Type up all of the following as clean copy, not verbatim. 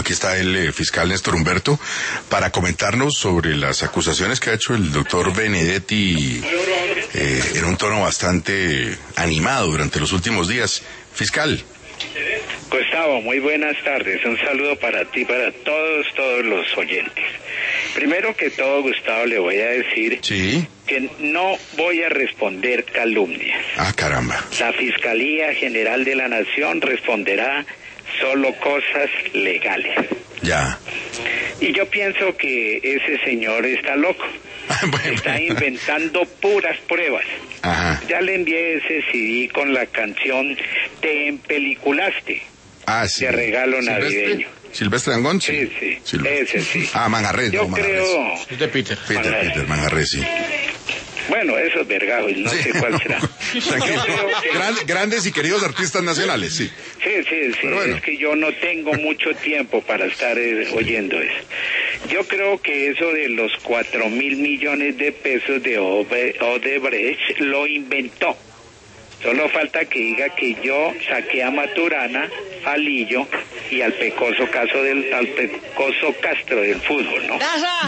aquí está el fiscal Néstor Humberto para comentarnos sobre las acusaciones que ha hecho el doctor Benedetti en un tono bastante animado durante los últimos días. Fiscal. Gustavo, muy buenas tardes. Un saludo para ti, para todos los oyentes. Primero que todo, Gustavo, le voy a decir que no voy a responder calumnias. Ah, caramba. La Fiscalía General de la Nación responderá solo cosas legales. Ya. Y yo pienso que ese señor está loco. Está inventando puras pruebas. Ajá. Ya le envié ese CD con la canción Te empeliculaste. Ah, sí. De regalo navideño. Silvestre Dangond, sí. Ese sí. Ah, Manjarres. Yo creo... Es de Peter. Peter Manjarres, sí. Bueno, esos vergajos, no sé cuál será. Grandes y queridos artistas nacionales, sí. Sí. Bueno. Es que yo no tengo mucho tiempo para estar oyendo eso. Yo creo que eso de los 4.000 millones de pesos de Odebrecht lo inventó. Solo falta que diga que yo saqué a Maturana, a Lillo y al pecoso Castro del fútbol, ¿no?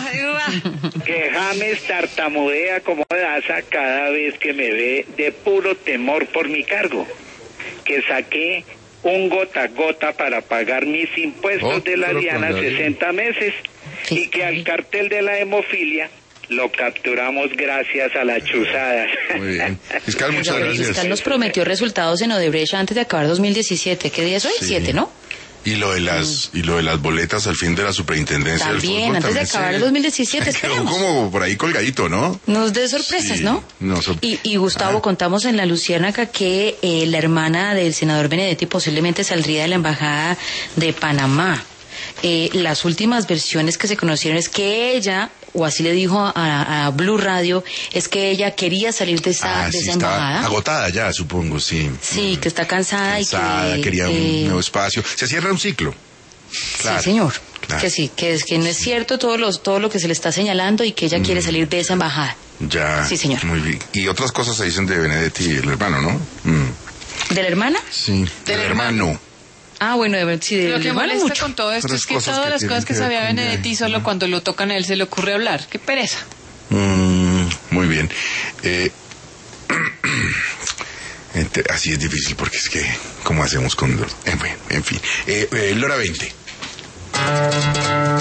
Que James tartamudea como Daza cada vez que me ve de puro temor por mi cargo. Que saqué un gota a gota para pagar mis impuestos de la Diana 60 meses y que al cartel de la hemofilia lo capturamos gracias a las chuzadas. Muy bien. Fiscal, muchas gracias. El fiscal nos prometió resultados en Odebrecht antes de acabar 2017. ¿Qué día es hoy? 7, ¿no? Y lo de las boletas al fin de la superintendencia del fútbol. Antes de acabar el 2017, quedó como por ahí colgadito, ¿no? Nos dé sorpresas, ¿no? Y Gustavo, contamos en La Luciérnaga que la hermana del senador Benedetti posiblemente saldría de la embajada de Panamá. Las últimas versiones que se conocieron es que ella, o así le dijo a Blue Radio, es que ella quería salir de esa embajada. Está agotada ya, supongo, sí. Sí, que está cansada y que quería un nuevo espacio. Se cierra un ciclo. Claro, sí, señor. Claro. Que sí, que no es cierto todo lo que se le está señalando y que ella quiere salir de esa embajada. Ya. Sí, señor. Muy bien. Y otras cosas se dicen de Benedetti y el hermano, ¿no? ¿De la hermana? Sí, del hermano. Ah, bueno, sí, lo que molesta mucho. con todo esto es que todas las cosas que sabía Benedetti, solo cuando lo tocan a él se le ocurre hablar. ¡Qué pereza! Muy bien. Así es difícil porque es que, ¿cómo hacemos con...? En fin. Lora 20.